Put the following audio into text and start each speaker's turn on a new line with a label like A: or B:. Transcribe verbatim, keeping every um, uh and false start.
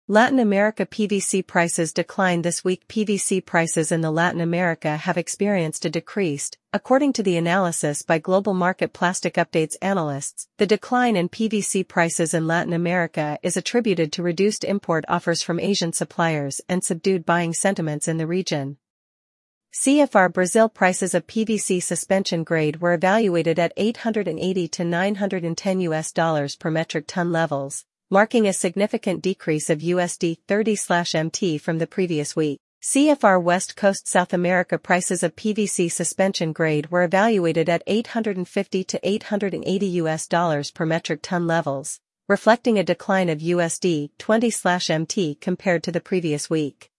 A: Latin America P V C prices declined this week. P V C prices in the Latin America have experienced a decrease, according to the analysis by Global Market Plastic Updates analysts. The decline in P V C prices in Latin America is attributed to reduced import offers from Asian suppliers and subdued buying sentiments in the region. C F R Brazil prices of P V C suspension grade were evaluated at eight hundred eighty to nine hundred ten U S dollars per metric ton levels, marking a significant decrease of U S D thirty M T from the previous week. C F R West Coast South America prices of P V C suspension grade were evaluated at eight hundred fifty to eight hundred eighty U S dollars per metric ton levels, reflecting a decline of U S D twenty M T compared to the previous week.